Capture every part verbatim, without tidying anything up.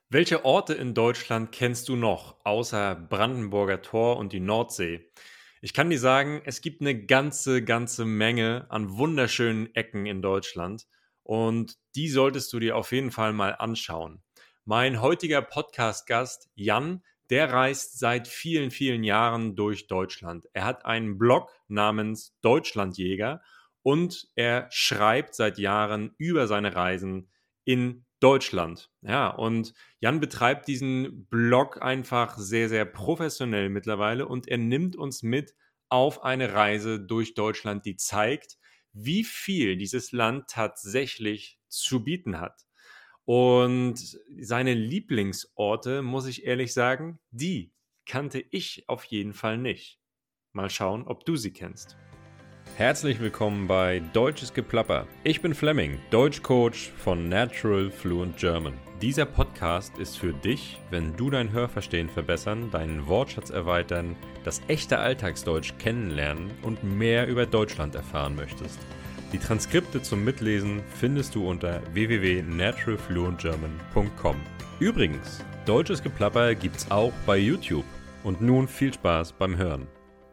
Welche Orte in Deutschland kennst du noch, außer Brandenburger Tor und die Nordsee? Ich kann dir sagen, es gibt eine ganze, ganze Menge an wunderschönen Ecken in Deutschland und die solltest du dir auf jeden Fall mal anschauen. Mein heutiger Podcast-Gast Jan, der reist seit vielen, vielen Jahren durch Deutschland. Er hat einen Blog namens Deutschlandjäger und er schreibt seit Jahren über seine Reisen in Deutschland. Ja, und Jan betreibt diesen Blog einfach sehr, sehr professionell mittlerweile und er nimmt uns mit auf eine Reise durch Deutschland, die zeigt, wie viel dieses Land tatsächlich zu bieten hat. Und seine Lieblingsorte, muss ich ehrlich sagen, die kannte ich auf jeden Fall nicht. Mal schauen, ob du sie kennst. Herzlich willkommen bei Deutsches Geplapper. Ich bin Flemming, Deutschcoach von Natural Fluent German. Dieser Podcast ist für dich, wenn du dein Hörverstehen verbessern, deinen Wortschatz erweitern, das echte Alltagsdeutsch kennenlernen und mehr über Deutschland erfahren möchtest. Die Transkripte zum Mitlesen findest du unter w w w punkt natural fluent german punkt com. Übrigens, Deutsches Geplapper gibt's auch bei YouTube. Und nun viel Spaß beim Hören.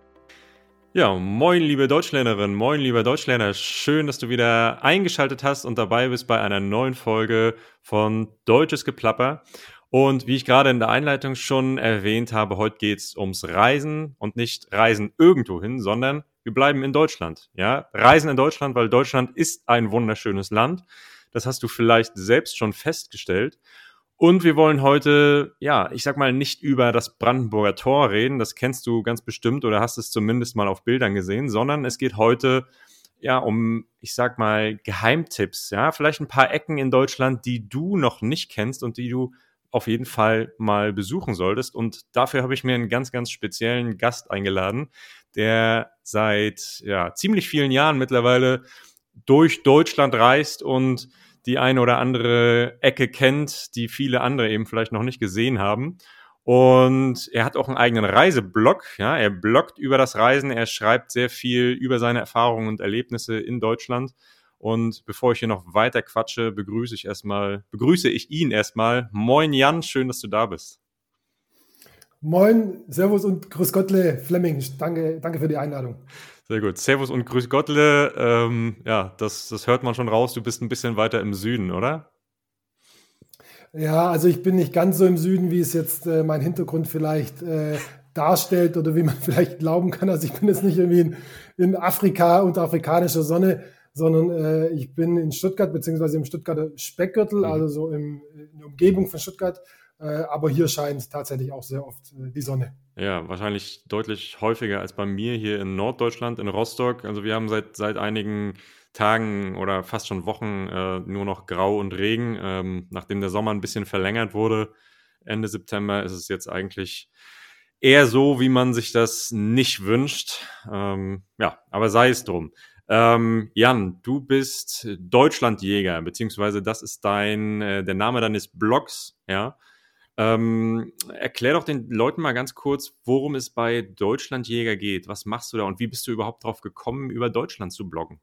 Ja, moin liebe Deutschlernerin, moin lieber Deutschlerner, schön, dass du wieder eingeschaltet hast und dabei bist bei einer neuen Folge von Deutsches Geplapper. Und wie ich gerade in der Einleitung schon erwähnt habe, heute geht es ums Reisen und nicht Reisen irgendwo hin, sondern wir bleiben in Deutschland. Ja, Reisen in Deutschland, weil Deutschland ist ein wunderschönes Land. Das hast du vielleicht selbst schon festgestellt. Und wir wollen heute, ja, ich sag mal, nicht über das Brandenburger Tor reden, das kennst du ganz bestimmt oder hast es zumindest mal auf Bildern gesehen, sondern es geht heute, ja, um, ich sag mal, Geheimtipps, ja, vielleicht ein paar Ecken in Deutschland, die du noch nicht kennst und die du auf jeden Fall mal besuchen solltest. Und dafür habe ich mir einen ganz, ganz speziellen Gast eingeladen, der seit, ja, ziemlich vielen Jahren mittlerweile durch Deutschland reist und die eine oder andere Ecke kennt, die viele andere eben vielleicht noch nicht gesehen haben. Und er hat auch einen eigenen Reiseblog. Ja, er bloggt über das Reisen, er schreibt sehr viel über seine Erfahrungen und Erlebnisse in Deutschland. Und bevor ich hier noch weiter quatsche, begrüße ich erstmal, begrüße ich ihn erstmal. Moin Jan, schön, dass du da bist. Moin, Servus und Grüß Gottle, Flemming. Danke, danke für die Einladung. Sehr gut. Servus und Grüß Gottle. Ähm, ja, das, das hört man schon raus. Du bist ein bisschen weiter im Süden, oder? Ja, also ich bin nicht ganz so im Süden, wie es jetzt äh, mein Hintergrund vielleicht äh, darstellt oder wie man vielleicht glauben kann. Also ich bin jetzt nicht irgendwie in, in Afrika unter afrikanischer Sonne, sondern äh, ich bin in Stuttgart beziehungsweise im Stuttgarter Speckgürtel, mhm. also so im, in der Umgebung von Stuttgart. Äh, aber hier scheint tatsächlich auch sehr oft äh, die Sonne. Ja, wahrscheinlich deutlich häufiger als bei mir hier in Norddeutschland, in Rostock. Also wir haben seit, seit einigen Tagen oder fast schon Wochen äh, nur noch Grau und Regen. Ähm, nachdem der Sommer ein bisschen verlängert wurde, Ende September, ist es jetzt eigentlich eher so, wie man sich das nicht wünscht. Ähm, ja, aber sei es drum. Ähm, Jan, du bist Deutschlandjäger, beziehungsweise das ist dein, äh, der Name deines Blogs, ja. Ähm, erklär doch den Leuten mal ganz kurz, worum es bei Deutschlandjäger geht. Was machst du da und wie bist du überhaupt drauf gekommen, über Deutschland zu bloggen?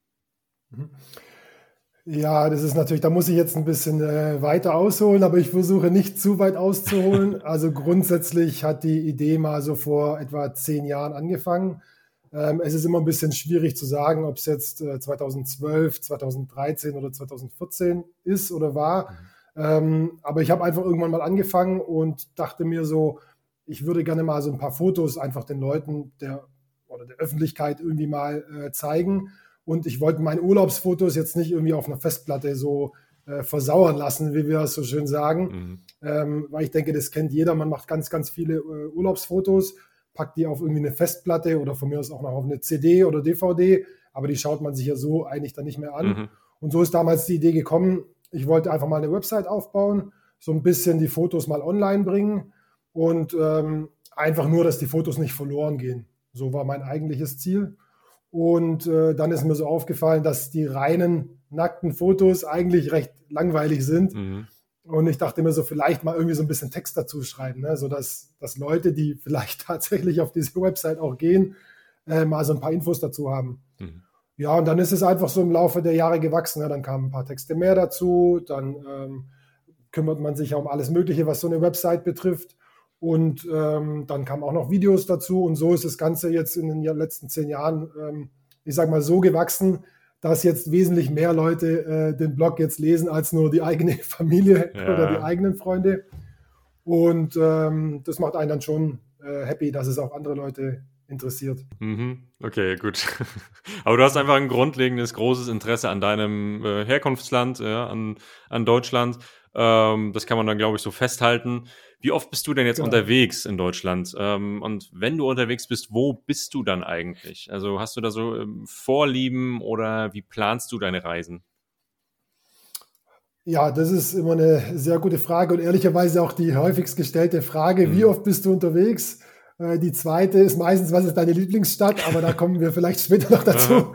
Ja, das ist natürlich, da muss ich jetzt ein bisschen äh, weiter ausholen, aber ich versuche nicht zu weit auszuholen. Also grundsätzlich hat die Idee mal so vor etwa zehn Jahren angefangen. Ähm, es ist immer ein bisschen schwierig zu sagen, ob es jetzt äh, zweitausendzwölf, zweitausenddreizehn oder zweitausendvierzehn ist oder war. Mhm. Ähm, aber ich habe einfach irgendwann mal angefangen und dachte mir so, ich würde gerne mal so ein paar Fotos einfach den Leuten der, oder der Öffentlichkeit irgendwie mal äh, zeigen. Und ich wollte meine Urlaubsfotos jetzt nicht irgendwie auf einer Festplatte so äh, versauern lassen, wie wir es so schön sagen. Mhm. Ähm, weil ich denke, das kennt jeder. Man macht ganz, ganz viele äh, Urlaubsfotos, packt die auf irgendwie eine Festplatte oder von mir aus auch noch auf eine C D oder D V D. Aber die schaut man sich ja so eigentlich dann nicht mehr an. Mhm. Und so ist damals die Idee gekommen, ich wollte einfach mal eine Website aufbauen, so ein bisschen die Fotos mal online bringen und ähm, einfach nur, dass die Fotos nicht verloren gehen. So war mein eigentliches Ziel. Und äh, dann ist mir so aufgefallen, dass die reinen, nackten Fotos eigentlich recht langweilig sind. Mhm. Und ich dachte mir so, vielleicht mal irgendwie so ein bisschen Text dazu schreiben, ne? Sodass dass Leute, die vielleicht tatsächlich auf diese Website auch gehen, äh, mal so ein paar Infos dazu haben. Mhm. Ja, und dann ist es einfach so im Laufe der Jahre gewachsen. Ja, dann kamen ein paar Texte mehr dazu, dann ähm, kümmert man sich ja um alles Mögliche, was so eine Website betrifft. Und ähm, dann kamen auch noch Videos dazu. Und so ist das Ganze jetzt in den letzten zehn Jahren, ähm, ich sage mal, so gewachsen, dass jetzt wesentlich mehr Leute äh, den Blog jetzt lesen, als nur die eigene Familie Ja. oder die eigenen Freunde. Und ähm, das macht einen dann schon äh, happy, dass es auch andere Leute interessiert. Mhm. Okay, gut. Aber du hast einfach ein grundlegendes, großes Interesse an deinem äh, Herkunftsland, ja, an, an Deutschland. Ähm, das kann man dann, glaube ich, so festhalten. Wie oft bist du denn jetzt Genau. unterwegs in Deutschland? Ähm, und wenn du unterwegs bist, wo bist du dann eigentlich? Also hast du da so ähm, Vorlieben oder wie planst du deine Reisen? Ja, das ist immer eine sehr gute Frage und ehrlicherweise auch die häufigst gestellte Frage, wie Mhm. oft bist du unterwegs? Äh, Die zweite ist meistens, was ist deine Lieblingsstadt? Aber da kommen wir vielleicht später noch dazu.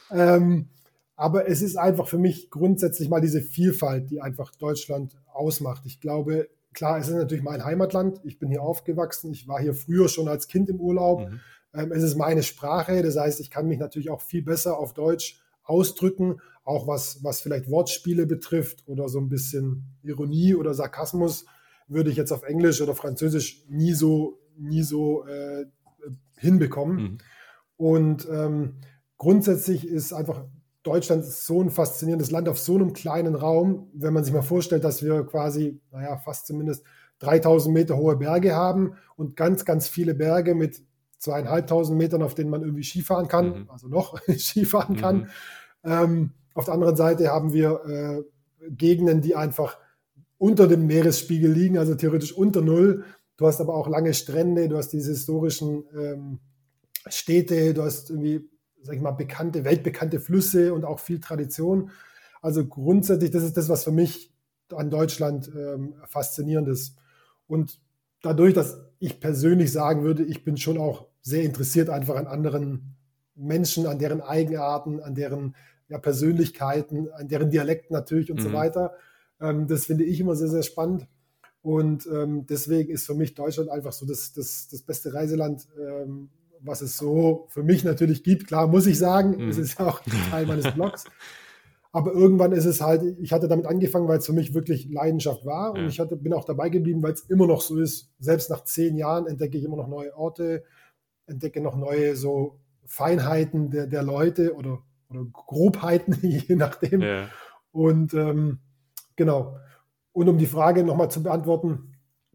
Ähm, aber es ist einfach für mich grundsätzlich mal diese Vielfalt, die einfach Deutschland ausmacht. Ich glaube, klar, es ist natürlich mein Heimatland. Ich bin hier aufgewachsen. Ich war hier früher schon als Kind im Urlaub. Mhm. Ähm, es ist meine Sprache. Das heißt, ich kann mich natürlich auch viel besser auf Deutsch ausdrücken, auch was, was vielleicht Wortspiele betrifft oder so ein bisschen Ironie oder Sarkasmus, würde ich jetzt auf Englisch oder Französisch nie so, nie so äh, hinbekommen. Mhm. Und ähm, grundsätzlich ist einfach Deutschland so ein faszinierendes Land auf so einem kleinen Raum, wenn man sich mal vorstellt, dass wir quasi, naja, fast zumindest dreitausend Meter hohe Berge haben und ganz, ganz viele Berge mit zweieinhalbtausend Metern, auf denen man irgendwie Skifahren kann, Mhm. also noch Skifahren kann. Mhm. Ähm, auf der anderen Seite haben wir äh, Gegenden, die einfach unter dem Meeresspiegel liegen, also theoretisch unter Null. Du hast aber auch lange Strände, du hast diese historischen ähm, Städte, du hast irgendwie, sag ich mal, bekannte, weltbekannte Flüsse und auch viel Tradition. Also grundsätzlich, das ist das, was für mich an Deutschland ähm, faszinierend ist. Und dadurch, dass ich persönlich sagen würde, ich bin schon auch sehr interessiert einfach an anderen Menschen, an deren Eigenarten, an deren ja, Persönlichkeiten, an deren Dialekten natürlich und so Mhm. weiter. Ähm, das finde ich immer sehr, sehr spannend. Und ähm, deswegen ist für mich Deutschland einfach so das, das, das beste Reiseland, ähm, was es so für mich natürlich gibt. Klar, muss ich sagen, Mhm. es ist ja auch Teil meines Blogs. Aber irgendwann ist es halt, ich hatte damit angefangen, weil es für mich wirklich Leidenschaft war. Und Ja. ich hatte, bin auch dabei geblieben, weil es immer noch so ist. Selbst nach zehn Jahren entdecke ich immer noch neue Orte, entdecke noch neue so Feinheiten der, der Leute oder, oder Grobheiten, je nachdem. Ja. Und ähm, genau. Und um die Frage nochmal zu beantworten,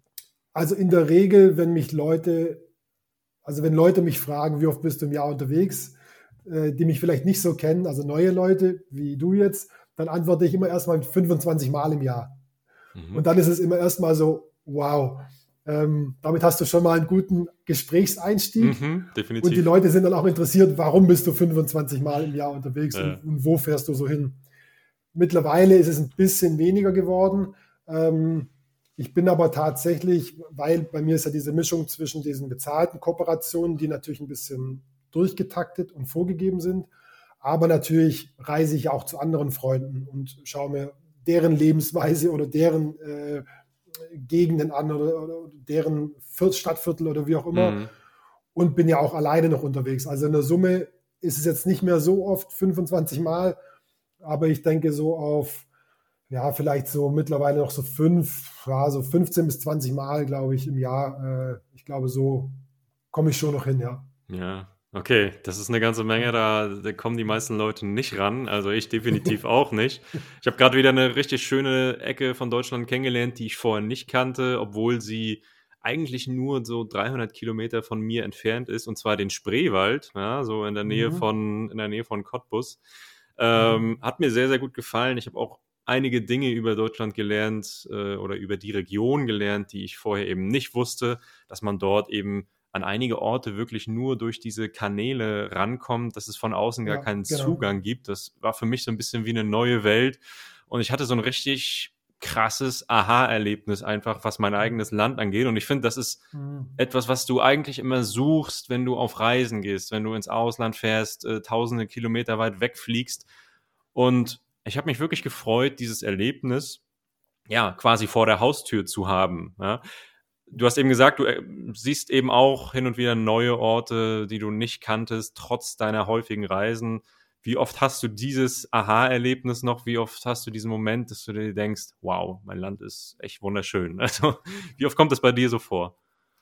also in der Regel, wenn mich Leute, also wenn Leute mich fragen, wie oft bist du im Jahr unterwegs, äh, die mich vielleicht nicht so kennen, also neue Leute wie du jetzt, dann antworte ich immer erstmal mit fünfundzwanzig Mal im Jahr. Mhm. Und dann ist es immer erstmal so, wow, ähm, damit hast du schon mal einen guten Gesprächseinstieg. Mhm. Und die Definitiv. Leute sind dann auch interessiert, warum bist du fünfundzwanzig Mal im Jahr unterwegs Ja. und, und wo fährst du so hin? Mittlerweile ist es ein bisschen weniger geworden. Ähm, ich bin aber tatsächlich, weil bei mir ist ja diese Mischung zwischen diesen bezahlten Kooperationen, die natürlich ein bisschen durchgetaktet und vorgegeben sind, aber natürlich reise ich auch zu anderen Freunden und schaue mir deren Lebensweise oder deren äh, Gegenden an oder, oder deren Viert- Stadtviertel oder wie auch immer Mhm. und bin ja auch alleine noch unterwegs. Also in der Summe ist es jetzt nicht mehr so oft fünfundzwanzig Mal, aber ich denke so auf, ja, vielleicht so mittlerweile noch so fünf, ja, so fünfzehn bis zwanzig Mal, glaube ich, im Jahr. Äh, ich glaube, so komme ich schon noch hin, ja. Ja, okay, das ist eine ganze Menge, da da kommen die meisten Leute nicht ran, also ich definitiv auch nicht. Ich habe gerade wieder eine richtig schöne Ecke von Deutschland kennengelernt, die ich vorher nicht kannte, obwohl sie eigentlich nur so dreihundert Kilometer von mir entfernt ist, und zwar den Spreewald, ja, so in der Nähe Mhm. von in der Nähe von Cottbus. Mhm. Ähm, hat mir sehr, sehr gut gefallen. Ich habe auch einige Dinge über Deutschland gelernt, äh, oder über die Region gelernt, die ich vorher eben nicht wusste, dass man dort eben an einige Orte wirklich nur durch diese Kanäle rankommt, dass es von außen gar Ja, keinen genau. Zugang gibt. Das war für mich so ein bisschen wie eine neue Welt. Und ich hatte so ein richtig krasses Aha-Erlebnis einfach, was mein eigenes Land angeht. Und ich finde, das ist Mhm. etwas, was du eigentlich immer suchst, wenn du auf Reisen gehst, wenn du ins Ausland fährst, äh, tausende Kilometer weit wegfliegst. Und ich habe mich wirklich gefreut, dieses Erlebnis, ja, quasi vor der Haustür zu haben, ja. Du hast eben gesagt, du, äh, siehst eben auch hin und wieder neue Orte, die du nicht kanntest, trotz deiner häufigen Reisen. Wie oft hast du dieses Aha-Erlebnis noch? Wie oft hast du diesen Moment, dass du dir denkst, wow, mein Land ist echt wunderschön? Also, wie oft kommt das bei dir so vor?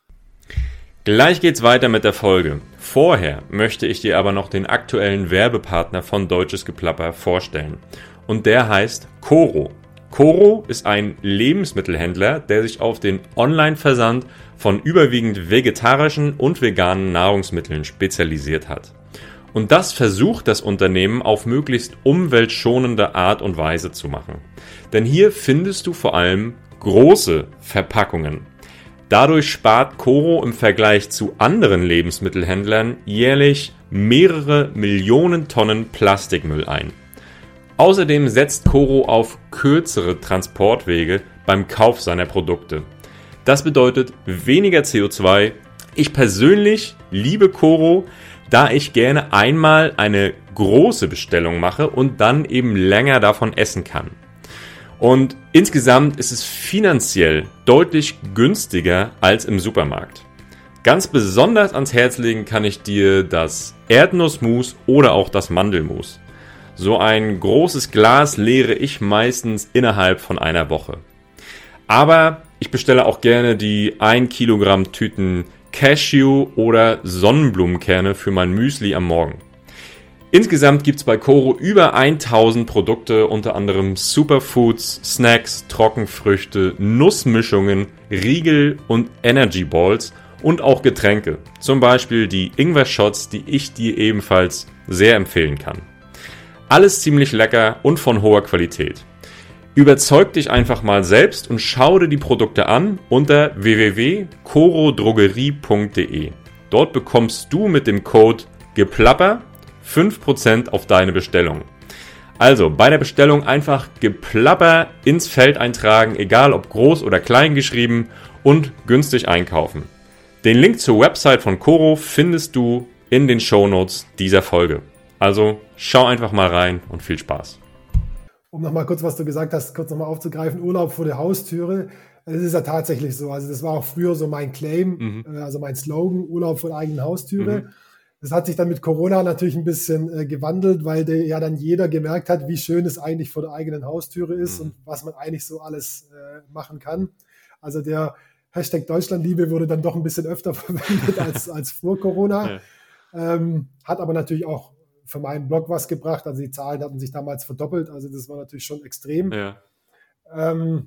Gleich geht's weiter mit der Folge. Vorher möchte ich dir aber noch den aktuellen Werbepartner von Deutsches Geplapper vorstellen. Und der heißt Coro. Coro ist ein Lebensmittelhändler, der sich auf den Online-Versand von überwiegend vegetarischen und veganen Nahrungsmitteln spezialisiert hat. Und das versucht das Unternehmen auf möglichst umweltschonende Art und Weise zu machen. Denn hier findest du vor allem große Verpackungen. Dadurch spart Coro im Vergleich zu anderen Lebensmittelhändlern jährlich mehrere Millionen Tonnen Plastikmüll ein. Außerdem setzt Coro auf kürzere Transportwege beim Kauf seiner Produkte. Das bedeutet weniger C O zwei. Ich persönlich liebe Coro, da ich gerne einmal eine große Bestellung mache und dann eben länger davon essen kann. Und insgesamt ist es finanziell deutlich günstiger als im Supermarkt. Ganz besonders ans Herz legen kann ich dir das Erdnussmus oder auch das Mandelmus. So ein großes Glas leere ich meistens innerhalb von einer Woche. Aber ich bestelle auch gerne die ein Kilogramm Tüten Cashew oder Sonnenblumenkerne für mein Müsli am Morgen. Insgesamt gibt es bei Coro über tausend Produkte, unter anderem Superfoods, Snacks, Trockenfrüchte, Nussmischungen, Riegel und Energy Balls und auch Getränke. Zum Beispiel die Ingwer-Shots, die ich dir ebenfalls sehr empfehlen kann. Alles ziemlich lecker und von hoher Qualität. Überzeug dich einfach mal selbst und schau dir die Produkte an unter w w w punkt coro drogerie punkt d e. Dort bekommst du mit dem Code GEPLAPPER fünf Prozent auf deine Bestellung. Also bei der Bestellung einfach Geplapper ins Feld eintragen, egal ob groß oder klein geschrieben, und günstig einkaufen. Den Link zur Website von Coro findest du in den Shownotes dieser Folge. Also schau einfach mal rein und viel Spaß. Um nochmal kurz, was du gesagt hast, kurz nochmal aufzugreifen, Urlaub vor der Haustüre. Es ist ja tatsächlich so. Also das war auch früher so mein Claim, mhm. also mein Slogan, Urlaub vor der eigenen Haustüre. Mhm. Das hat sich dann mit Corona natürlich ein bisschen äh, gewandelt, weil der, ja dann jeder gemerkt hat, wie schön es eigentlich vor der eigenen Haustüre ist mhm. und was man eigentlich so alles äh, machen kann. Also der Hashtag Deutschlandliebe wurde dann doch ein bisschen öfter verwendet als, als vor Corona. Ja. Ähm, hat aber natürlich auch für meinen Blog was gebracht. Also die Zahlen hatten sich damals verdoppelt. Also das war natürlich schon extrem. Ja. Ähm,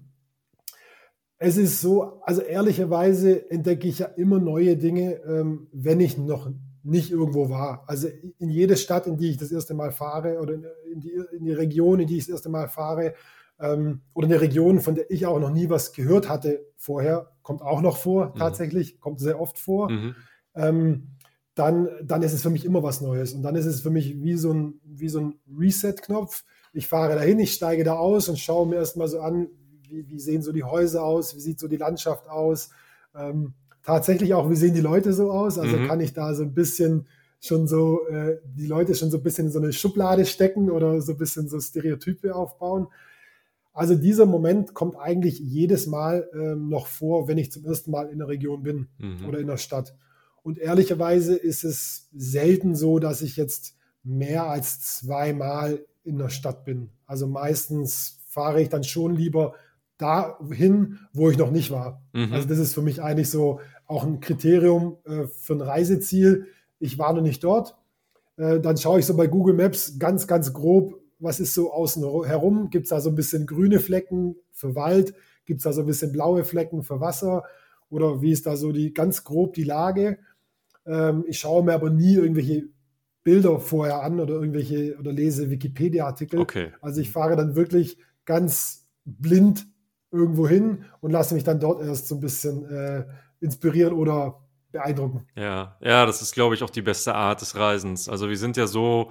es ist so, also ehrlicherweise entdecke ich ja immer neue Dinge, ähm, wenn ich noch nicht irgendwo war. Also in jede Stadt, in die ich das erste Mal fahre oder in die, in die Region, in die ich das erste Mal fahre ähm, oder eine Region, von der ich auch noch nie was gehört hatte vorher, kommt auch noch vor, mhm. tatsächlich, kommt sehr oft vor. Mhm. Ähm, dann, dann ist es für mich immer was Neues. Und dann ist es für mich wie so ein, wie so ein Reset-Knopf. Ich fahre dahin, ich steige da aus und schaue mir erstmal so an, wie, wie sehen so die Häuser aus, wie sieht so die Landschaft aus. Ähm, tatsächlich auch, wie sehen die Leute so aus? Also mhm. kann ich da so ein bisschen schon so, äh, die Leute schon so ein bisschen in so eine Schublade stecken oder so ein bisschen so Stereotype aufbauen. Also dieser Moment kommt eigentlich jedes Mal ähm, noch vor, wenn ich zum ersten Mal in der Region bin mhm. oder in der Stadt. Und ehrlicherweise ist es selten so, dass ich jetzt mehr als zweimal in der Stadt bin. Also meistens fahre ich dann schon lieber dahin, wo ich noch nicht war. Mhm. Also das ist für mich eigentlich so auch ein Kriterium äh, für ein Reiseziel. Ich war noch nicht dort. Äh, dann schaue ich so bei Google Maps ganz, ganz grob, was ist so außen herum. Gibt es da so ein bisschen grüne Flecken für Wald? Gibt es da so ein bisschen blaue Flecken für Wasser? Oder wie ist da so die ganz grob die Lage? Ähm, ich schaue mir aber nie irgendwelche Bilder vorher an oder irgendwelche oder lese Wikipedia-Artikel. Okay. Also ich fahre dann wirklich ganz blind irgendwo hin und lasse mich dann dort erst so ein bisschen äh, inspirieren oder beeindrucken. Ja, ja, das ist, glaube ich, auch die beste Art des Reisens. Also wir sind ja so,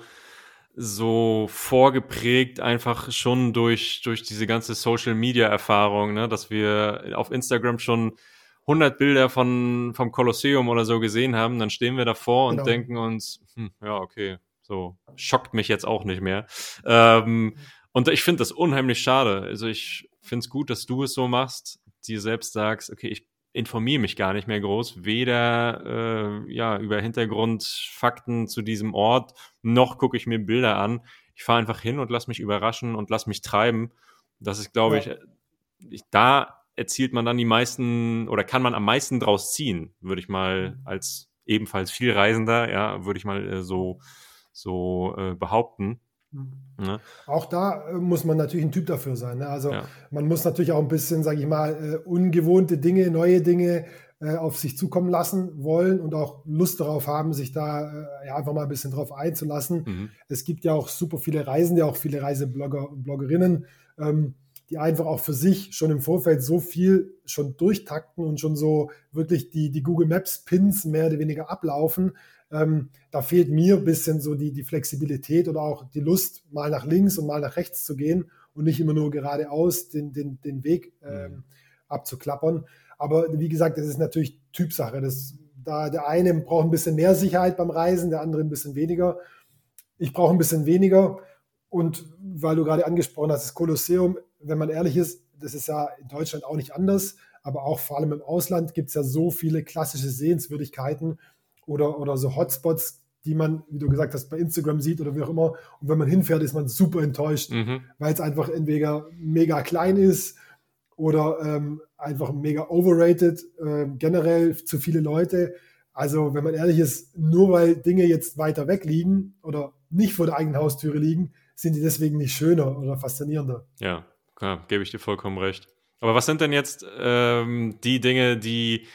so vorgeprägt einfach schon durch, durch diese ganze Social-Media-Erfahrung, ne, dass wir auf Instagram schon hundert Bilder von, vom Kolosseum oder so gesehen haben, dann stehen wir davor und genau. denken uns, hm, ja, okay, so schockt mich jetzt auch nicht mehr. Ähm, und ich finde das unheimlich schade. Also ich finde es gut, dass du es so machst, dir selbst sagst, okay, ich informiere mich gar nicht mehr groß, weder äh, ja, über Hintergrundfakten zu diesem Ort, noch gucke ich mir Bilder an. Ich fahre einfach hin und lasse mich überraschen und lasse mich treiben. Das ist, glaube Ja. ich, ich, da erzielt man dann die meisten oder kann man am meisten draus ziehen, würde ich mal als ebenfalls Vielreisender, ja, würde ich mal äh, so, so äh, behaupten. Ne? Auch da äh, muss man natürlich ein Typ dafür sein. Ne? Also Ja. man muss natürlich auch ein bisschen, sage ich mal, äh, ungewohnte Dinge, neue Dinge äh, auf sich zukommen lassen wollen und auch Lust darauf haben, sich da äh, ja, einfach mal ein bisschen drauf einzulassen. Mhm. Es gibt ja auch super viele Reisende, auch viele Reiseblogger und Bloggerinnen, ähm, die einfach auch für sich schon im Vorfeld so viel schon durchtakten und schon so wirklich die, die Google Maps Pins mehr oder weniger ablaufen. Ähm, da fehlt mir ein bisschen so die, die Flexibilität oder auch die Lust, mal nach links und mal nach rechts zu gehen und nicht immer nur geradeaus den, den, den Weg ähm, Mhm. abzuklappern. Aber wie gesagt, das ist natürlich Typsache. Das, da der eine braucht ein bisschen mehr Sicherheit beim Reisen, der andere ein bisschen weniger. Ich brauche ein bisschen weniger. Und weil du gerade angesprochen hast, das Kolosseum, wenn man ehrlich ist, das ist ja in Deutschland auch nicht anders, aber auch vor allem im Ausland gibt es ja so viele klassische Sehenswürdigkeiten oder, oder so Hotspots, die man, wie du gesagt hast, bei Instagram sieht oder wie auch immer. Und wenn man hinfährt, ist man super enttäuscht, Mhm. weil es einfach entweder mega klein ist oder ähm, einfach mega overrated, äh, generell zu viele Leute. Also wenn man ehrlich ist, nur weil Dinge jetzt weiter weg liegen oder nicht vor der eigenen Haustüre liegen, sind die deswegen nicht schöner oder faszinierender. Ja, klar, gebe ich dir vollkommen recht. Aber was sind denn jetzt ähm, die Dinge, die,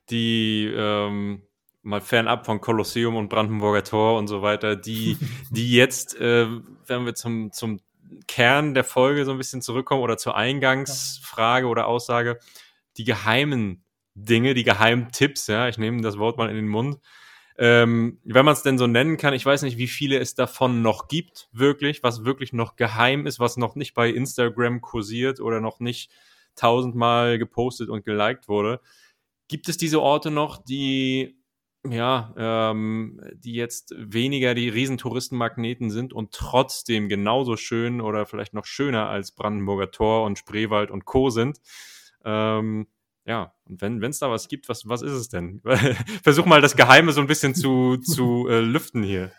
die ähm, mal fernab von Kolosseum und Brandenburger Tor und so weiter, die, die jetzt, äh, wenn wir zum, zum Kern der Folge so ein bisschen zurückkommen oder zur Eingangsfrage oder Aussage, die geheimen Dinge, die geheimen Tipps, ja, ich nehme das Wort mal in den Mund, ähm, wenn man es denn so nennen kann, ich weiß nicht, wie viele es davon noch gibt, wirklich, was wirklich noch geheim ist, was noch nicht bei Instagram kursiert oder noch nicht tausendmal gepostet und geliked wurde. Gibt es diese Orte noch, die, ja, ähm, die jetzt weniger die Riesentouristenmagneten sind und trotzdem genauso schön oder vielleicht noch schöner als Brandenburger Tor und Spreewald und Co. sind? Ähm, ja, und wenn es da was gibt, was, was ist es denn? Versuch mal das Geheime so ein bisschen zu, zu äh, lüften hier.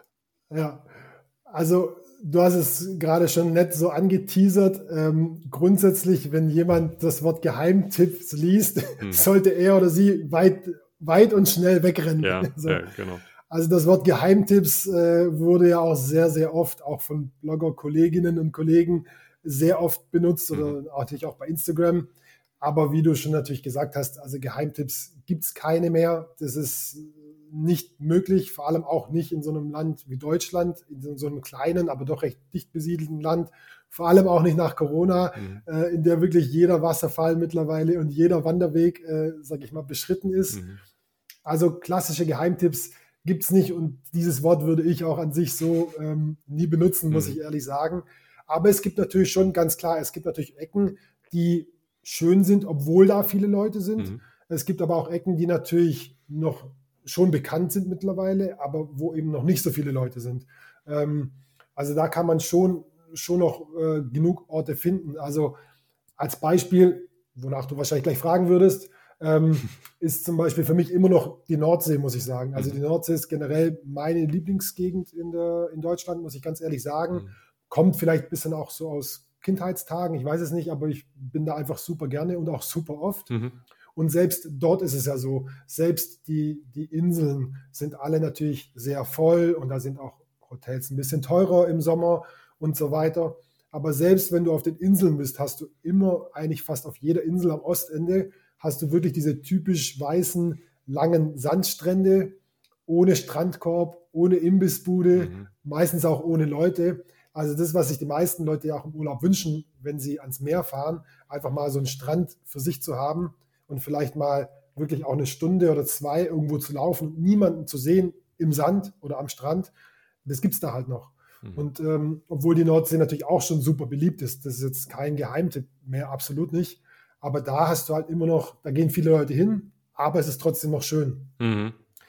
Ja, also du hast es gerade schon nett so angeteasert. Ähm, grundsätzlich, wenn jemand das Wort Geheimtipps liest, Hm. sollte er oder sie weit, weit und schnell wegrennen. Ja, so. ja, genau. Also das Wort Geheimtipps äh, wurde ja auch sehr, sehr oft, auch von Blogger-Kolleginnen und Kollegen, sehr oft benutzt oder Mhm. natürlich auch bei Instagram. Aber wie du schon natürlich gesagt hast, also Geheimtipps gibt es keine mehr. Das ist nicht möglich, vor allem auch nicht in so einem Land wie Deutschland, in so einem kleinen, aber doch recht dicht besiedelten Land. Vor allem auch nicht nach Corona, Mhm. äh, in der wirklich jeder Wasserfall mittlerweile und jeder Wanderweg, äh, sage ich mal, beschritten ist. Mhm. Also klassische Geheimtipps gibt es nicht und dieses Wort würde ich auch an sich so ähm, nie benutzen, muss Mhm. ich ehrlich sagen. Aber es gibt natürlich schon ganz klar, es gibt natürlich Ecken, die schön sind, obwohl da viele Leute sind. Mhm. Es gibt aber auch Ecken, die natürlich noch schon bekannt sind mittlerweile, aber wo eben noch nicht so viele Leute sind. Ähm, also da kann man schon, schon noch äh, genug Orte finden. Also als Beispiel, wonach du wahrscheinlich gleich fragen würdest, ähm, ist zum Beispiel für mich immer noch die Nordsee, muss ich sagen. Also Mhm. die Nordsee ist generell meine Lieblingsgegend in, der, in Deutschland, muss ich ganz ehrlich sagen. Mhm. Kommt vielleicht ein bisschen auch so aus Kindheitstagen, ich weiß es nicht, aber ich bin da einfach super gerne und auch super oft. Mhm. Und selbst dort ist es ja so, selbst die, die Inseln sind alle natürlich sehr voll und da sind auch Hotels ein bisschen teurer im Sommer und so weiter. Aber selbst wenn du auf den Inseln bist, hast du immer, eigentlich fast auf jeder Insel am Ostende, hast du wirklich diese typisch weißen, langen Sandstrände, ohne Strandkorb, ohne Imbissbude, Mhm. meistens auch ohne Leute. Also das, was sich die meisten Leute ja auch im Urlaub wünschen, wenn sie ans Meer fahren, einfach mal so einen Strand für sich zu haben und vielleicht mal wirklich auch eine Stunde oder zwei irgendwo zu laufen und niemanden zu sehen im Sand oder am Strand. Das gibt es da halt noch. Mhm. Und ähm, obwohl die Nordsee natürlich auch schon super beliebt ist, das ist jetzt kein Geheimtipp mehr, absolut nicht. Aber da hast du halt immer noch, da gehen viele Leute hin, aber es ist trotzdem noch schön. Mhm.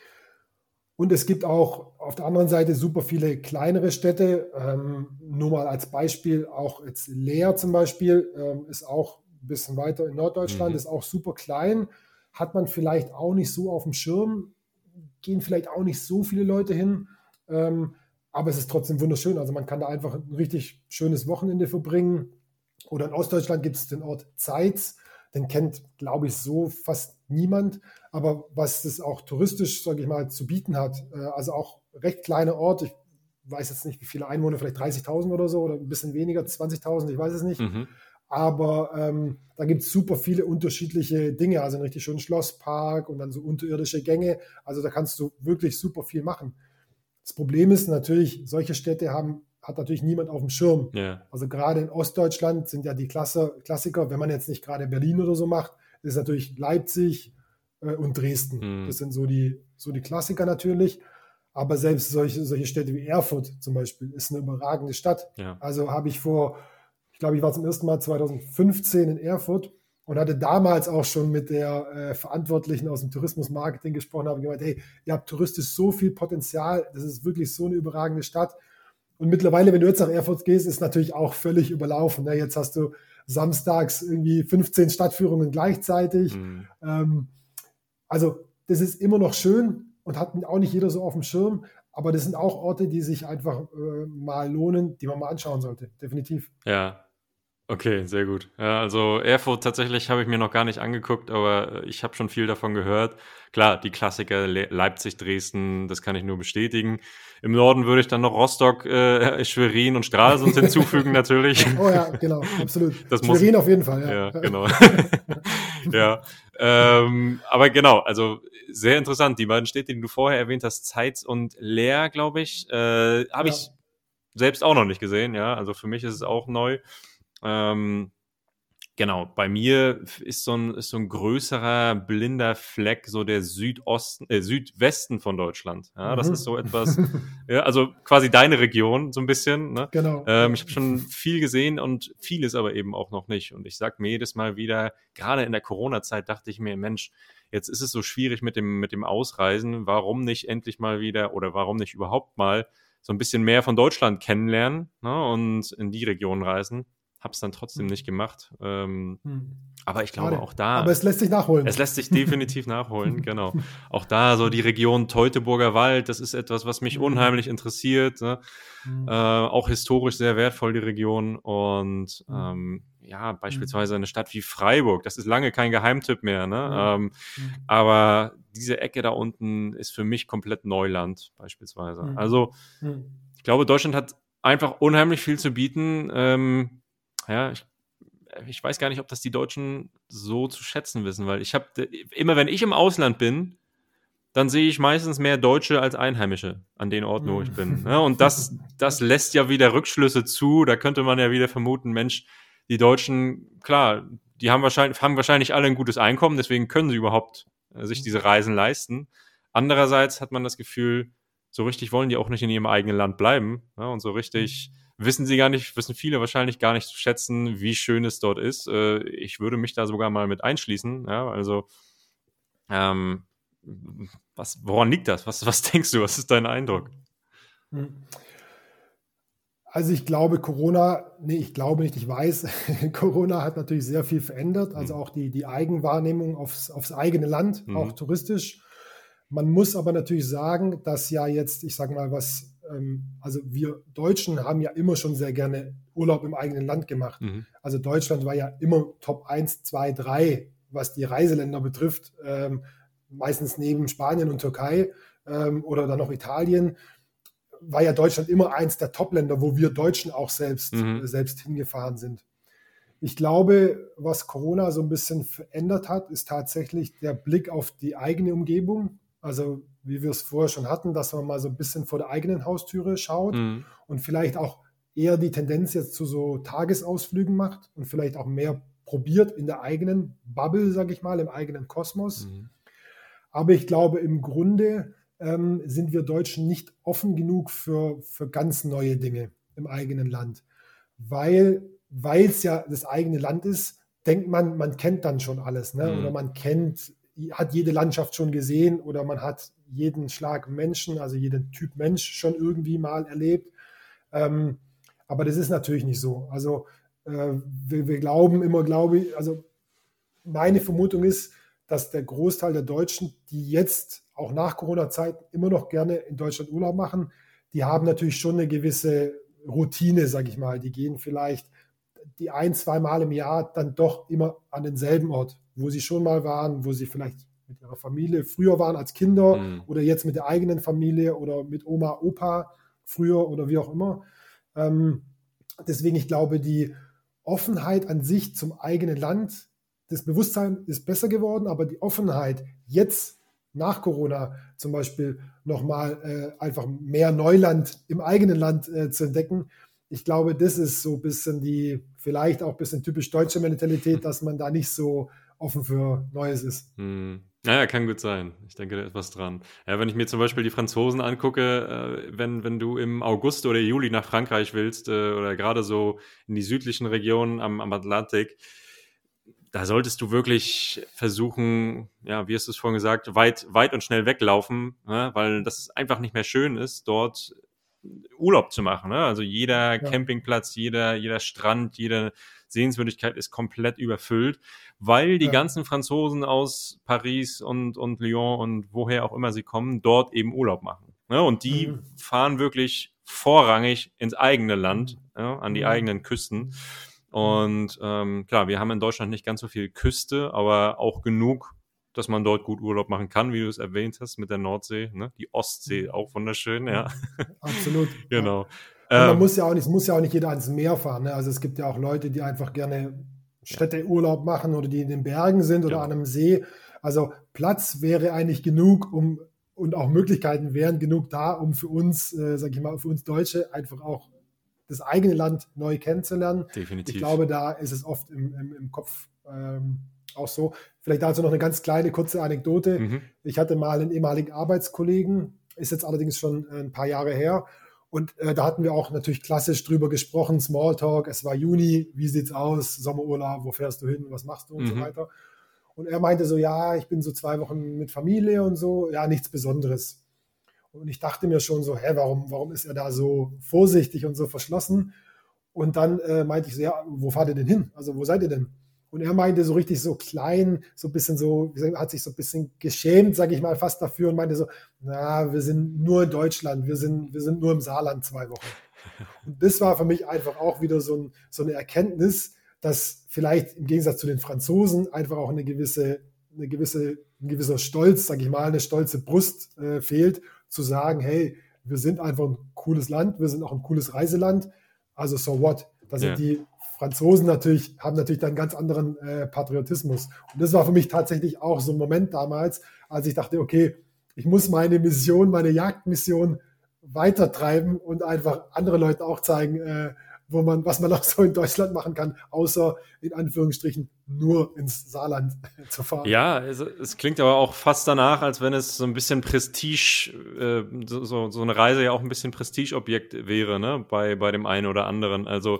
Und es gibt auch auf der anderen Seite super viele kleinere Städte. Ähm, nur mal als Beispiel, auch jetzt Leer zum Beispiel, ähm, ist auch ein bisschen weiter in Norddeutschland, Mhm. ist auch super klein, hat man vielleicht auch nicht so auf dem Schirm, gehen vielleicht auch nicht so viele Leute hin, ähm, aber es ist trotzdem wunderschön. Also man kann da einfach ein richtig schönes Wochenende verbringen. Oder in Ostdeutschland gibt es den Ort Zeitz, den kennt, glaube ich, so fast niemand. Aber was es auch touristisch, sage ich mal, zu bieten hat, äh, also auch recht kleiner Ort, ich weiß jetzt nicht, wie viele Einwohner, vielleicht dreißigtausend oder so oder ein bisschen weniger, zwanzigtausend, ich weiß es nicht. Mhm. Aber ähm, da gibt es super viele unterschiedliche Dinge, also einen richtig schönen Schlosspark und dann so unterirdische Gänge. Also da kannst du wirklich super viel machen. Das Problem ist natürlich, solche Städte haben, hat natürlich niemand auf dem Schirm. Ja. Also gerade in Ostdeutschland sind ja die Klasse, Klassiker, wenn man jetzt nicht gerade Berlin oder so macht, ist natürlich Leipzig äh, und Dresden. Mhm. Das sind so die, so die Klassiker natürlich. Aber selbst solche, solche Städte wie Erfurt zum Beispiel ist eine überragende Stadt. Ja. Also habe ich vor, ich glaube, ich war zum ersten Mal zweitausendfünfzehn in Erfurt und hatte damals auch schon mit der äh, Verantwortlichen aus dem Tourismusmarketing gesprochen, habe gemeint, hey, ihr habt touristisch so viel Potenzial, das ist wirklich so eine überragende Stadt. Und mittlerweile, wenn du jetzt nach Erfurt gehst, ist natürlich auch völlig überlaufen. Ne? Jetzt hast du samstags irgendwie fünfzehn Stadtführungen gleichzeitig. Mhm. Ähm, also das ist immer noch schön und hat auch nicht jeder so auf dem Schirm. Aber das sind auch Orte, die sich einfach äh, mal lohnen, die man mal anschauen sollte. Definitiv. Ja. Okay, sehr gut. Ja, also Erfurt tatsächlich habe ich mir noch gar nicht angeguckt, aber ich habe schon viel davon gehört. Klar, die Klassiker Le- Leipzig, Dresden, das kann ich nur bestätigen. Im Norden würde ich dann noch Rostock, äh, Schwerin und Stralsund hinzufügen natürlich. Oh ja, genau, absolut. Das muss- Schwerin auf jeden Fall, ja. Ja, genau. Ja, ähm, aber genau, also sehr interessant. Die beiden Städte, die du vorher erwähnt hast, Zeitz und Leer, glaube ich, äh, habe Ja. ich selbst auch noch nicht gesehen. Ja, also für mich ist es auch neu. Ähm, genau, bei mir ist so ein, ist so ein größerer blinder Fleck so der Südosten, äh, Südwesten von Deutschland. Ja, das Mhm. ist so etwas, ja, also quasi deine Region so ein bisschen. Ne? Genau. Ähm, ich habe schon viel gesehen und vieles aber eben auch noch nicht. Und ich sag mir jedes Mal wieder, gerade in der Corona-Zeit dachte ich mir, Mensch, jetzt ist es so schwierig mit dem, mit dem Ausreisen. Warum nicht endlich mal wieder oder warum nicht überhaupt mal so ein bisschen mehr von Deutschland kennenlernen, ne? Und in die Region reisen? Hab's dann trotzdem nicht gemacht. Ähm, Hm. aber ich glaube Schade. auch da, Aber es lässt sich nachholen. es lässt sich definitiv nachholen, genau. Auch da so die Region Teutoburger Wald, das ist etwas, was mich Mhm. unheimlich interessiert. Ne? Hm. Äh, auch historisch sehr wertvoll, die Region. Und Mhm. ähm, ja, beispielsweise eine Stadt wie Freiburg, das ist lange kein Geheimtipp mehr. Ne? Mhm. Ähm, Hm. aber diese Ecke da unten ist für mich komplett Neuland, beispielsweise. Mhm. Also Hm. ich glaube, Deutschland hat einfach unheimlich viel zu bieten. Ähm, ja, ich, ich weiß gar nicht, ob das die Deutschen so zu schätzen wissen, weil ich habe immer, wenn ich im Ausland bin, dann sehe ich meistens mehr Deutsche als Einheimische an den Orten, wo ich bin. Ne? Und das, das lässt ja wieder Rückschlüsse zu. Da könnte man ja wieder vermuten, Mensch, die Deutschen, klar, die haben wahrscheinlich, haben wahrscheinlich alle ein gutes Einkommen, deswegen können sie überhaupt äh, sich diese Reisen leisten. Andererseits hat man das Gefühl, so richtig wollen die auch nicht in ihrem eigenen Land bleiben. Ne? Und so richtig wissen sie gar nicht, wissen viele wahrscheinlich gar nicht zu schätzen, wie schön es dort ist. Äh, ich würde mich da sogar mal mit einschließen. Ja? Also, ähm, was, woran liegt das? Was, was denkst du? Was ist dein Eindruck? Hm. Also ich glaube, Corona, nee, ich glaube nicht, ich weiß, Corona hat natürlich sehr viel verändert, also Mhm. auch die, die Eigenwahrnehmung aufs, aufs eigene Land, Mhm. auch touristisch. Man muss aber natürlich sagen, dass ja jetzt, ich sage mal, was, ähm, also wir Deutschen haben ja immer schon sehr gerne Urlaub im eigenen Land gemacht. Mhm. Also Deutschland war ja immer Top eins, zwei, drei, was die Reiseländer betrifft, ähm, meistens neben Spanien und Türkei ähm, oder dann noch Italien, war ja Deutschland immer eins der Top-Länder, wo wir Deutschen auch selbst, Mhm. äh, selbst hingefahren sind. Ich glaube, was Corona so ein bisschen verändert hat, ist tatsächlich der Blick auf die eigene Umgebung. Also wie wir es vorher schon hatten, dass man mal so ein bisschen vor der eigenen Haustüre schaut Mhm. und vielleicht auch eher die Tendenz jetzt zu so Tagesausflügen macht und vielleicht auch mehr probiert in der eigenen Bubble, sage ich mal, im eigenen Kosmos. Mhm. Aber Aber ich glaube, im Grunde ähm, sind wir Deutschen nicht offen genug für, für ganz neue Dinge im eigenen Land. Weil weil es ja das eigene Land ist, denkt man, man kennt dann schon alles. Ne? Mhm. Oder man kennt, hat jede Landschaft schon gesehen oder man hat jeden Schlag Menschen, also jeden Typ Mensch schon irgendwie mal erlebt. Ähm, aber das ist natürlich nicht so. Also äh, wir, wir glauben immer, glaube ich, also meine Vermutung ist, dass der Großteil der Deutschen, die jetzt auch nach Corona-Zeiten immer noch gerne in Deutschland Urlaub machen, die haben natürlich schon eine gewisse Routine, sage ich mal. Die gehen vielleicht die ein, zwei Mal im Jahr dann doch immer an denselben Ort, wo sie schon mal waren, wo sie vielleicht mit ihrer Familie früher waren als Kinder mhm. oder jetzt mit der eigenen Familie oder mit Oma, Opa früher oder wie auch immer. Ähm, deswegen, ich glaube, die Offenheit an sich zum eigenen Land, das Bewusstsein ist besser geworden, aber die Offenheit jetzt nach Corona zum Beispiel nochmal äh, einfach mehr Neuland im eigenen Land äh, zu entdecken, ich glaube, das ist so ein bisschen die, vielleicht auch ein bisschen typisch deutsche Mentalität, dass man da nicht so offen für Neues ist. Hm. Naja, kann gut sein. Ich denke, da ist was dran. Ja, wenn ich mir zum Beispiel die Franzosen angucke, äh, wenn, wenn du im August oder Juli nach Frankreich willst äh, oder gerade so in die südlichen Regionen am, am Atlantik, da solltest du wirklich versuchen, ja, wie hast du es vorhin gesagt, weit, weit und schnell weglaufen, ne? Weil das einfach nicht mehr schön ist, dort Urlaub zu machen. Ne? Also jeder ja. Campingplatz, jeder, jeder Strand, jede Sehenswürdigkeit ist komplett überfüllt, weil die ja. ganzen Franzosen aus Paris und, und Lyon und woher auch immer sie kommen, dort eben Urlaub machen. Ne? Und die mhm. fahren wirklich vorrangig ins eigene Land, ja, an die mhm. eigenen Küsten. Und ähm, klar, wir haben in Deutschland nicht ganz so viel Küste, aber auch genug, dass man dort gut Urlaub machen kann, wie du es erwähnt hast, mit der Nordsee, ne? Die Ostsee, auch wunderschön, ja. Absolut. Genau. Ja. Und man ähm, muss ja auch nicht, es muss ja auch nicht jeder ans Meer fahren, ne? Also es gibt ja auch Leute, die einfach gerne Städteurlaub machen oder die in den Bergen sind oder genau. an einem See. Also Platz wäre eigentlich genug, um und auch Möglichkeiten wären genug da, um für uns, äh, sag ich mal, für uns Deutsche einfach auch das eigene Land neu kennenzulernen. Definitiv. Ich glaube, da ist es oft im, im, im Kopf ähm, auch so. Vielleicht dazu noch eine ganz kleine, kurze Anekdote. Mhm. Ich hatte mal einen ehemaligen Arbeitskollegen, ist jetzt allerdings schon ein paar Jahre her. Und äh, da hatten wir auch natürlich klassisch drüber gesprochen, Smalltalk, es war Juni, wie sieht's aus, Sommerurlaub, wo fährst du hin, was machst du und mhm. so weiter. Und er meinte so, ja, ich bin so zwei Wochen mit Familie und so, ja, nichts Besonderes. Und ich dachte mir schon so, hä, warum, warum ist er da so vorsichtig und so verschlossen? Und dann äh, meinte ich so, ja, wo fahrt ihr denn hin? Also wo seid ihr denn? Und er meinte so richtig so klein, so ein bisschen so, hat sich so ein bisschen geschämt, sage ich mal, fast dafür und meinte so, na, wir sind nur in Deutschland, wir sind, wir sind nur im Saarland zwei Wochen. Und das war für mich einfach auch wieder so, ein, so eine Erkenntnis, dass vielleicht im Gegensatz zu den Franzosen einfach auch eine gewisse, eine gewisse, ein gewisser Stolz, sage ich mal, eine stolze Brust äh, fehlt, zu sagen, hey, wir sind einfach ein cooles Land, wir sind auch ein cooles Reiseland, also so what? Da sind ja. die Franzosen natürlich, haben natürlich dann einen ganz anderen äh, Patriotismus. Und das war für mich tatsächlich auch so ein Moment damals, als ich dachte, okay, ich muss meine Mission, meine Jagdmission weitertreiben und einfach andere Leute auch zeigen, äh, wo man, was man auch so in Deutschland machen kann, außer in Anführungsstrichen nur ins Saarland zu fahren. Ja, es, es klingt aber auch fast danach, als wenn es so ein bisschen Prestige, äh, so, so, so eine Reise ja auch ein bisschen Prestigeobjekt wäre, ne, bei, bei dem einen oder anderen. Also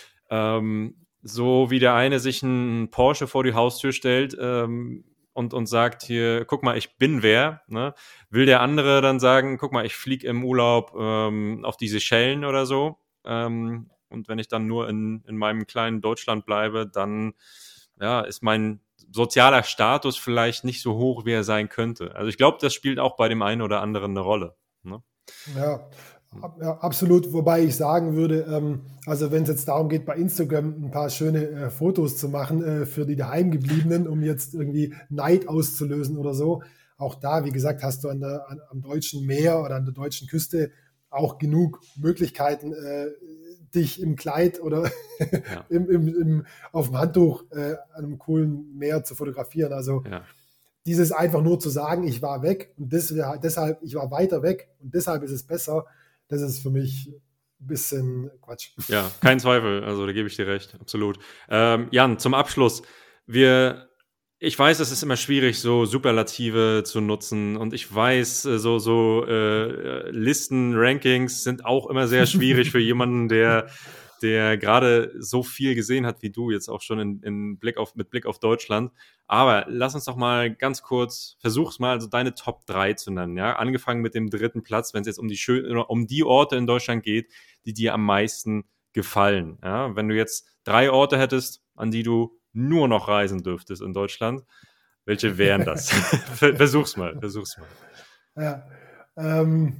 ähm, so wie der eine sich einen Porsche vor die Haustür stellt ähm, und, und sagt hier, guck mal, ich bin wer, ne, will der andere dann sagen, guck mal, ich fliege im Urlaub ähm, auf die Seychellen oder so. Ähm, Und wenn ich dann nur in, in meinem kleinen Deutschland bleibe, dann ja, ist mein sozialer Status vielleicht nicht so hoch, wie er sein könnte. Also ich glaube, das spielt auch bei dem einen oder anderen eine Rolle. Ne? Ja, ja, absolut. Wobei ich sagen würde, ähm, also wenn es jetzt darum geht, bei Instagram ein paar schöne äh, Fotos zu machen äh, für die Daheimgebliebenen, um jetzt irgendwie Neid auszulösen oder so, auch da, wie gesagt, hast du an der, an, am deutschen Meer oder an der deutschen Küste auch genug Möglichkeiten, äh, dich im Kleid oder ja. im, im, im, auf dem Handtuch äh, an einem coolen Meer zu fotografieren. Also ja. dieses einfach nur zu sagen, ich war weg und das, deshalb, ich war weiter weg und deshalb ist es besser, das ist für mich ein bisschen Quatsch. Ja, kein Zweifel, also da gebe ich dir recht, absolut. Ähm, Jan, zum Abschluss, wir Ich weiß, es ist immer schwierig, so Superlative zu nutzen und ich weiß, so, so äh, Listen, Rankings sind auch immer sehr schwierig für jemanden, der, der gerade so viel gesehen hat wie du, jetzt auch schon in, in Blick auf, mit Blick auf Deutschland. Aber lass uns doch mal ganz kurz, versuch's mal, also deine Top drei zu nennen, ja, angefangen mit dem dritten Platz, wenn es jetzt um die schön, um die Orte in Deutschland geht, die dir am meisten gefallen. Ja, wenn du jetzt drei Orte hättest, an die du nur noch reisen dürftest in Deutschland, Welche wären das? Versuch's mal, versuch's mal. Ja, ähm,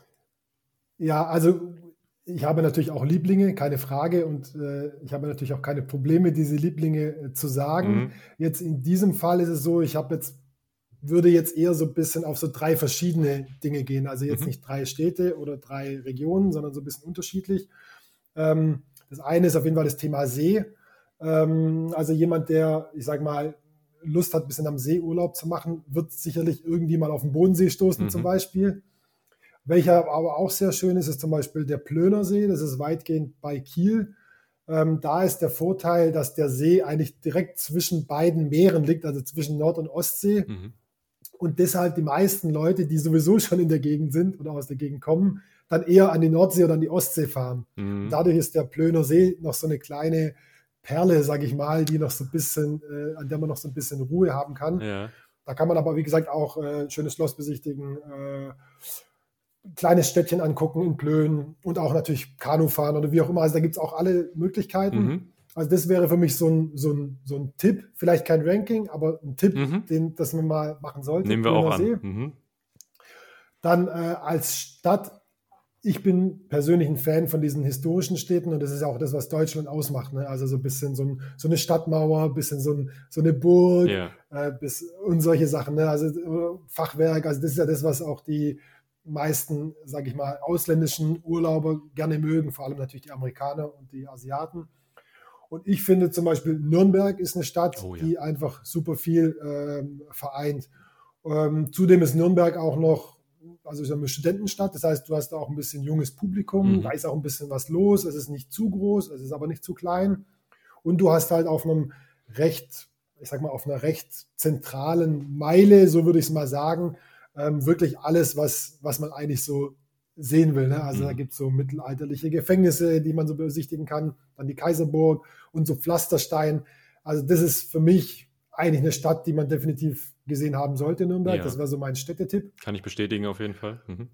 ja, also ich habe natürlich auch Lieblinge, keine Frage, und äh, ich habe natürlich auch keine Probleme, diese Lieblinge äh, zu sagen. Mhm. Jetzt in diesem Fall ist es so, ich habe jetzt, würde jetzt eher so ein bisschen auf so drei verschiedene Dinge gehen. Also jetzt Mhm. nicht drei Städte oder drei Regionen, sondern so ein bisschen unterschiedlich. Ähm, das eine ist auf jeden Fall das Thema See. Ähm, also jemand, der, ich sage mal, Lust hat, ein bisschen am See Urlaub zu machen, wird sicherlich irgendwie mal auf den Bodensee stoßen, Mhm. zum Beispiel. Welcher aber auch sehr schön ist, ist zum Beispiel der Plönersee. Das ist weitgehend bei Kiel. Ähm, da ist der Vorteil, dass der See eigentlich direkt zwischen beiden Meeren liegt, also zwischen Nord- und Ostsee. Mhm. Und deshalb die meisten Leute, die sowieso schon in der Gegend sind oder aus der Gegend kommen, dann eher an die Nordsee oder an die Ostsee fahren. Mhm. Und dadurch ist der Plöner See noch so eine kleine Perle, sage ich mal, die noch so ein bisschen, äh, an der man noch so ein bisschen Ruhe haben kann. Ja. Da kann man aber, wie gesagt, auch äh, ein schönes Schloss besichtigen, äh, kleines Städtchen angucken in Plön und auch natürlich Kanu fahren oder wie auch immer. Also da gibt es auch alle Möglichkeiten. Mhm. Also das wäre für mich so ein, so ein, so ein Tipp, vielleicht kein Ranking, aber ein Tipp, Mhm. den, das man mal machen sollte. Nehmen wir auch Plöner See. an. Mhm. Dann äh, als Stadt, ich bin persönlich ein Fan von diesen historischen Städten, und das ist ja auch das, was Deutschland ausmacht. Ne? Also so ein bisschen so, ein, so eine Stadtmauer, ein bisschen so, ein, so eine Burg Ja. äh, bis, und solche Sachen. Ne? Also äh, Fachwerk, also das ist ja das, was auch die meisten, sage ich mal, ausländischen Urlauber gerne mögen, vor allem natürlich die Amerikaner und die Asiaten. Und ich finde zum Beispiel, Nürnberg ist eine Stadt, Oh ja. die einfach super viel ähm, vereint. Ähm, zudem ist Nürnberg auch noch, also ist eine Studentenstadt, das heißt, du hast da auch ein bisschen junges Publikum, Mhm. da ist auch ein bisschen was los, es ist nicht zu groß, es ist aber nicht zu klein. Und du hast halt auf einem recht, ich sag mal, auf einer recht zentralen Meile, so würde ich es mal sagen, ähm, wirklich alles, was, was man eigentlich so sehen will. Ne? Also Mhm. da gibt es so mittelalterliche Gefängnisse, die man so besichtigen kann, dann die Kaiserburg und so Pflasterstein. Also das ist für mich eigentlich eine Stadt, die man definitiv gesehen haben sollte in Nürnberg. Ja. Das wäre so mein Städtetipp. Kann ich bestätigen auf jeden Fall. Mhm.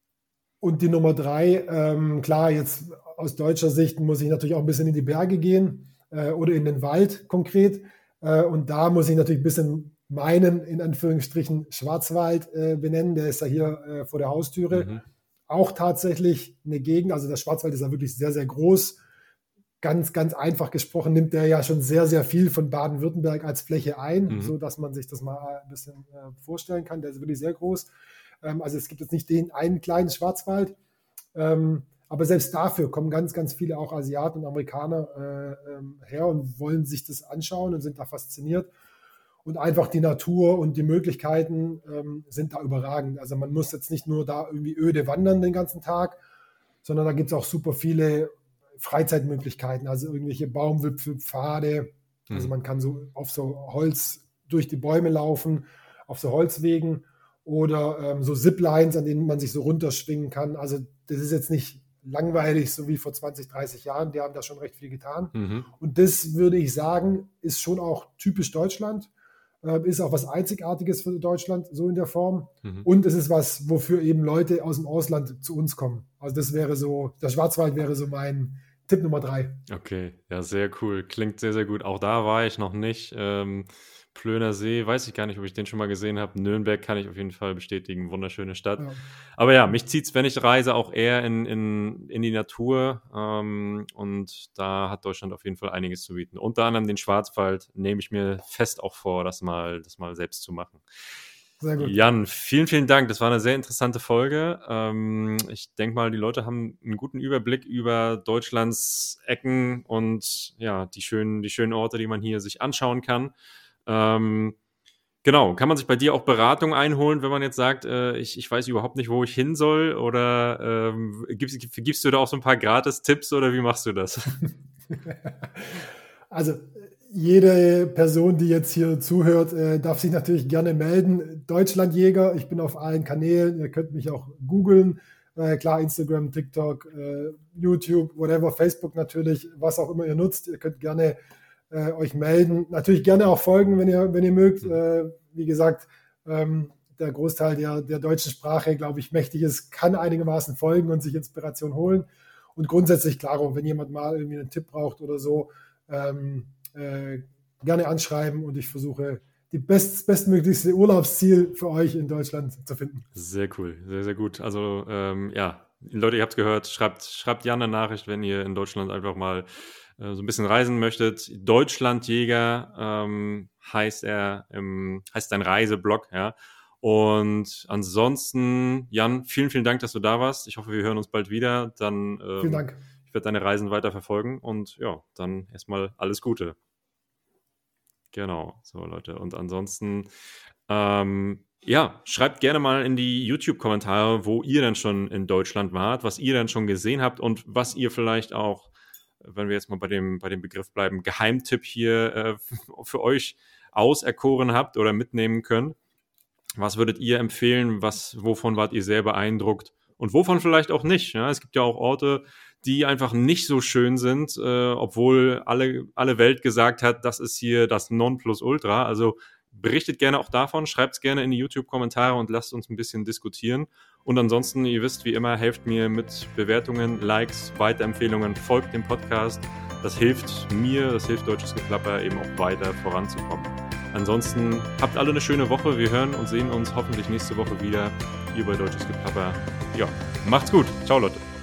Und die Nummer drei, ähm, klar, jetzt aus deutscher Sicht muss ich natürlich auch ein bisschen in die Berge gehen äh, oder in den Wald konkret. Äh, und da muss ich natürlich ein bisschen meinen, in Anführungsstrichen, Schwarzwald äh, benennen. Der ist ja hier äh, vor der Haustüre. Mhm. Auch tatsächlich eine Gegend, also der Schwarzwald ist ja wirklich sehr, sehr groß. Ganz, ganz einfach gesprochen nimmt der ja schon sehr, sehr viel von Baden-Württemberg als Fläche ein, Mhm. so dass man sich das mal ein bisschen äh, vorstellen kann. Der ist wirklich sehr groß. Ähm, also es gibt jetzt nicht den einen kleinen Schwarzwald, ähm, aber selbst dafür kommen ganz, ganz viele auch Asiaten und Amerikaner äh, ähm, her und wollen sich das anschauen und sind da fasziniert. Und einfach die Natur und die Möglichkeiten ähm, sind da überragend. Also man muss jetzt nicht nur da irgendwie öde wandern den ganzen Tag, sondern da gibt es auch super viele Freizeitmöglichkeiten, also irgendwelche Baumwipfel, Pfade. Also Mhm. man kann so auf so Holz durch die Bäume laufen, auf so Holzwegen oder ähm, so Ziplines, an denen man sich so runterschwingen kann. Also das ist jetzt nicht langweilig, so wie vor zwanzig, dreißig Jahren. Die haben da schon recht viel getan. Mhm. Und das würde ich sagen, ist schon auch typisch Deutschland. Äh, ist auch was Einzigartiges für Deutschland, so in der Form. Mhm. Und es ist was, wofür eben Leute aus dem Ausland zu uns kommen. Also das wäre so, der Schwarzwald wäre so mein Tipp Nummer drei. Okay, ja, sehr cool. Klingt sehr, sehr gut. Auch da war ich noch nicht. Ähm, Plöner See, weiß ich gar nicht, ob ich den schon mal gesehen habe. Nürnberg kann ich auf jeden Fall bestätigen. Wunderschöne Stadt. Ja. Aber ja, mich zieht es, wenn ich reise, auch eher in, in, in die Natur. Ähm, und da hat Deutschland auf jeden Fall einiges zu bieten. Unter anderem den Schwarzwald nehme ich mir fest auch vor, das mal, das mal selbst zu machen. Sehr gut. Jan, vielen, vielen Dank. Das war eine sehr interessante Folge. Ähm, ich denke mal, die Leute haben einen guten Überblick über Deutschlands Ecken und ja, die schönen, die schönen Orte, die man hier sich anschauen kann. Ähm, genau, kann man sich bei dir auch Beratung einholen, wenn man jetzt sagt, äh, ich, ich weiß überhaupt nicht, wo ich hin soll? Oder ähm, gibst, gibst du da auch so ein paar Gratis-Tipps oder wie machst du das? Also jede Person, die jetzt hier zuhört, äh, darf sich natürlich gerne melden. Deutschlandjäger, ich bin auf allen Kanälen. Ihr könnt mich auch googeln. Äh, klar, Instagram, TikTok, äh, YouTube, whatever, Facebook natürlich, was auch immer ihr nutzt. Ihr könnt gerne äh, euch melden. Natürlich gerne auch folgen, wenn ihr, wenn ihr mögt. Äh, wie gesagt, ähm, der Großteil der, der deutschen Sprache, glaube ich, mächtig ist, kann einigermaßen folgen und sich Inspiration holen. Und grundsätzlich, klar, wenn jemand mal irgendwie einen Tipp braucht oder so, ähm, äh, gerne anschreiben und ich versuche die best, bestmöglichste Urlaubsziel für euch in Deutschland zu finden. Sehr cool, sehr, sehr gut. Also ähm, ja, Leute, ihr habt es gehört, schreibt, schreibt Jan eine Nachricht, wenn ihr in Deutschland einfach mal äh, so ein bisschen reisen möchtet. Deutschlandjäger ähm, heißt er, im, heißt sein Reiseblog, ja. Und ansonsten, Jan, vielen, vielen Dank, dass du da warst. Ich hoffe, wir hören uns bald wieder. Dann, ähm, Vielen Dank. Ich werde deine Reisen weiter verfolgen und ja, dann erstmal alles Gute. Genau, so Leute. Und ansonsten, ähm, ja, schreibt gerne mal in die YouTube-Kommentare, wo ihr dann schon in Deutschland wart, was ihr dann schon gesehen habt und was ihr vielleicht auch, wenn wir jetzt mal bei dem, bei dem Begriff bleiben, Geheimtipp hier äh, für euch auserkoren habt oder mitnehmen könnt. Was würdet ihr empfehlen? Was, wovon wart ihr sehr beeindruckt? Und wovon vielleicht auch nicht? Ja? Es gibt ja auch Orte, die einfach nicht so schön sind, äh, obwohl alle, alle Welt gesagt hat, das ist hier das Nonplusultra. Also berichtet gerne auch davon, schreibt es gerne in die YouTube-Kommentare und lasst uns ein bisschen diskutieren. Und ansonsten, ihr wisst, wie immer, helft mir mit Bewertungen, Likes, Weiterempfehlungen, folgt dem Podcast. Das hilft mir, das hilft Deutsches Geplapper eben auch weiter voranzukommen. Ansonsten habt alle eine schöne Woche. Wir hören und sehen uns hoffentlich nächste Woche wieder hier bei Deutsches Geplapper. Ja, macht's gut. Ciao, Leute.